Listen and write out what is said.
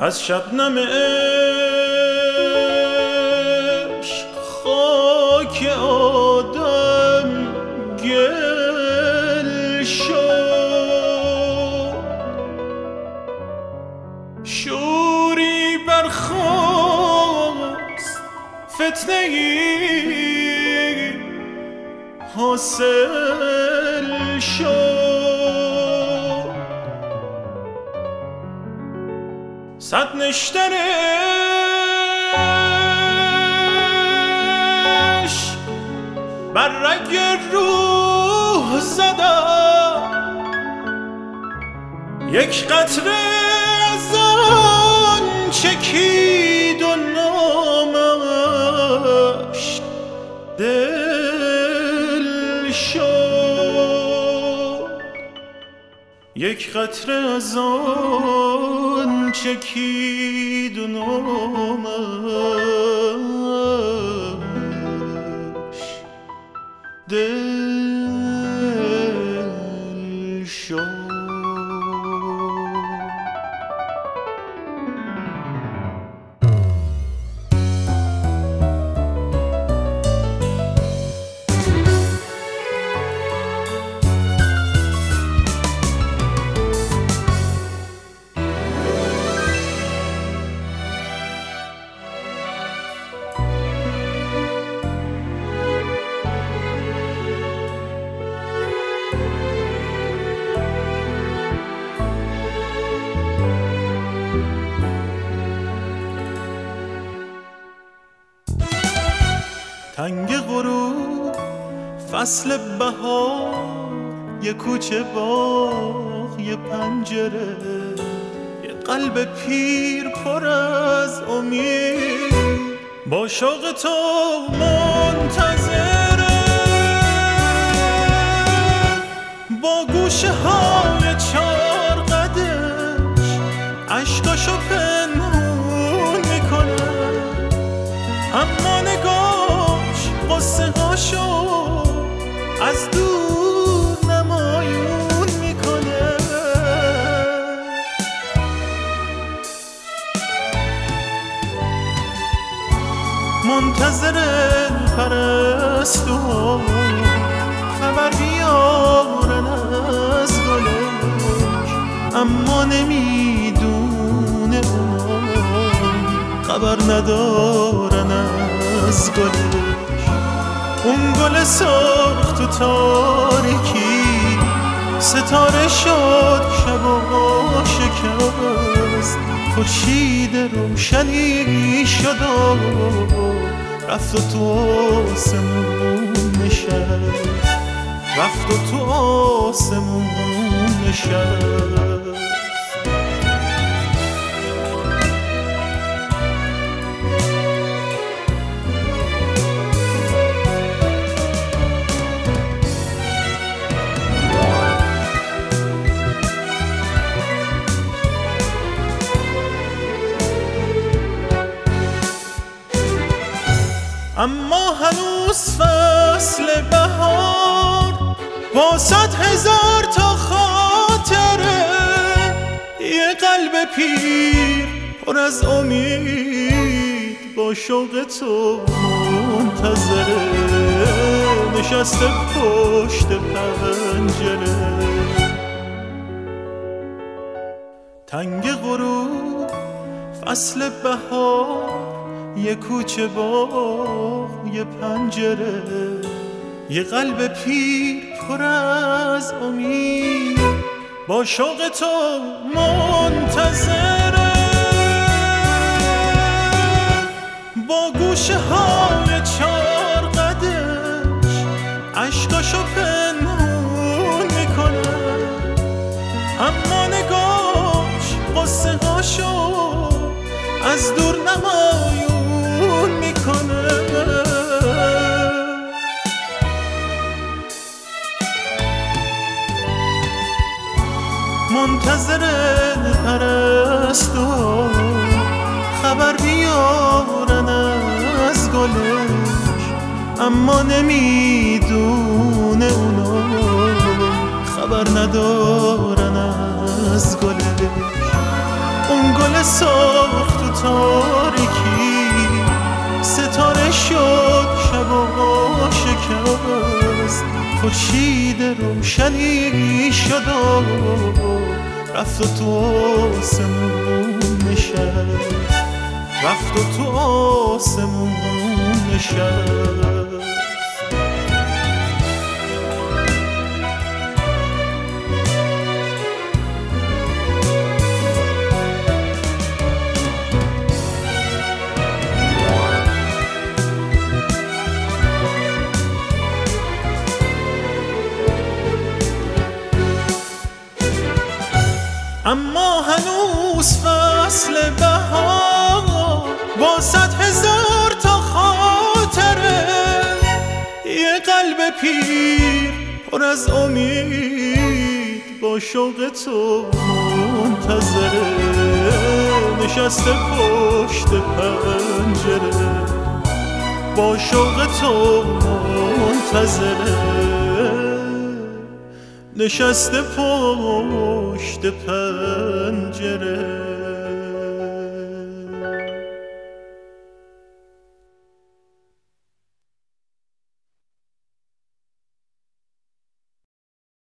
از شبنم عشق خاک آدم گل شد، شوری برخاست فتنه ای حاصل شد، صد نشترش بر رگ روح زدم، یک قطره از آن چکید و نامش دل شد، یک قطره از آن چکید و نامش دل شد. تنگ غروب فصل بهار، یه کوچه باغ، یه پنجره، یه قلب پیر پر از امید با شوق تو منتظره، با گوشه های چار قدش عشقاشو پنهون میکنه، اما نگاش قصه هاشو از دور نمایون میکنه، منتظر پرستو خبر بیارن از گلش، اما نمیدونه اونا خبر ندارن از گلش، اون گل سرخ تو تاریکی ستاره شد، شبا شکست، خورشید روشنی شد و رفت و تو آسمون نشست، رفت و تو آسمون نشست. اما هنوز فصل بهار با 100,000 تا خاطره، یه قلب پیر پر از امید با شوق تو منتظره، نشسته پشت پنجره، تنگ غروب فصل بهار، یه کوچه باغ، یه پنجره، یه قلب پیر پر از امید با شوق تو منتظره، با گوشه های چار قدش عشقاشو پنهون میکنه، اما نگاش قصه هاشو از دور نمایون میکنه، منتظر پرستو خبر بیارن از گلش، اما نمیدونه اونا خبر ندارن از گلش، اون گل سرخ تو تاریکی ستاره شد شبا شکست خورشید روشنی شد و رفت و تو آسمون نشست رفت و تو آسمون نشست اما هنوز فصل بهار با 100,000 تا خاطره یه قلب پیر پر از امید با شوق تو منتظره نشسته پشت پنجره با شوق تو منتظره نشسته پشت پنجره